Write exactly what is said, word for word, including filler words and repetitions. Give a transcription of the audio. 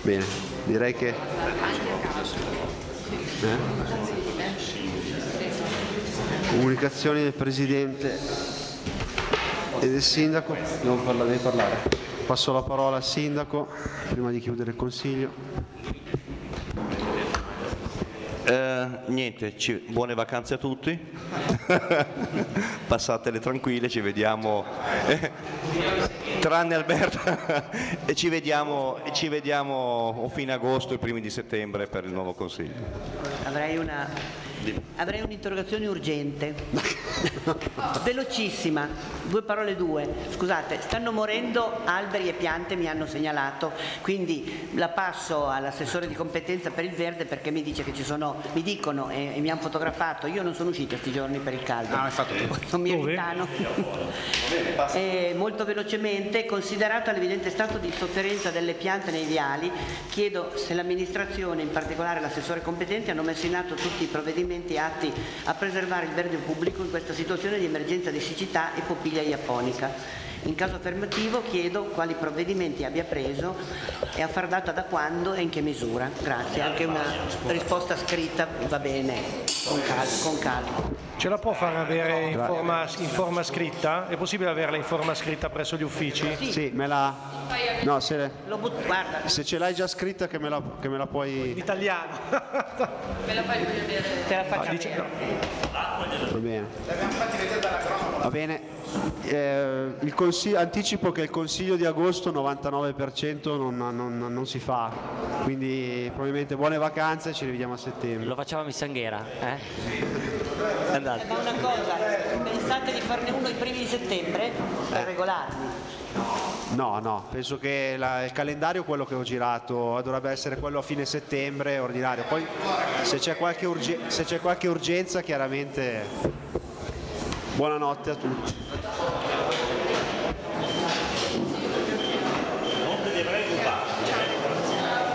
Bene, direi che... Eh? Comunicazioni del Presidente e del Sindaco. Devo parlare, devi parlare. Passo la parola al Sindaco prima di chiudere il Consiglio. Eh, niente, ci, buone vacanze a tutti, passatele tranquille, ci vediamo, eh, tranne Alberto, e ci vediamo, e ci vediamo o fine agosto e primi di settembre per il nuovo Consiglio. Avrei una... Avrei un'interrogazione urgente, velocissima, due parole due. Scusate, stanno morendo alberi e piante, mi hanno segnalato, quindi la passo all'assessore di competenza per il verde perché mi dice che ci sono, mi dicono e, e mi hanno fotografato, io non sono uscita questi giorni per il caldo, Ah, fatto non mi evitano. E molto velocemente, considerato l'evidente stato di sofferenza delle piante nei viali, chiedo se l'amministrazione, in particolare l'assessore competente, hanno messo in atto tutti i provvedimenti atti a preservare il verde pubblico in questa situazione di emergenza di siccità e popiglia iapponica. In caso affermativo chiedo quali provvedimenti abbia preso e a far data da quando e in che misura. Grazie, anche una risposta scritta va bene, con calma. Con calma. Ce la può far avere in forma, in forma scritta? È possibile averla in forma scritta presso gli uffici? Sì. Sì, me la... No, se, Lo but- guarda, se ce l'hai già scritta che me la, che me la In puoi... italiano. te la faccio dice- avere. Va bene. Va bene. Eh, il consiglio, anticipo che il Consiglio di agosto novantanove per cento non, non, non si fa, quindi probabilmente buone vacanze, ci rivediamo a settembre. Lo facciamo a Missanghera, eh? Andate. Ma una cosa, pensate di farne uno i primi di settembre per regolarmi? No, no, penso che la, il calendario, quello che ho girato, dovrebbe essere quello a fine settembre, ordinario. Poi se c'è qualche, urge, se c'è qualche urgenza, chiaramente buonanotte a tutti.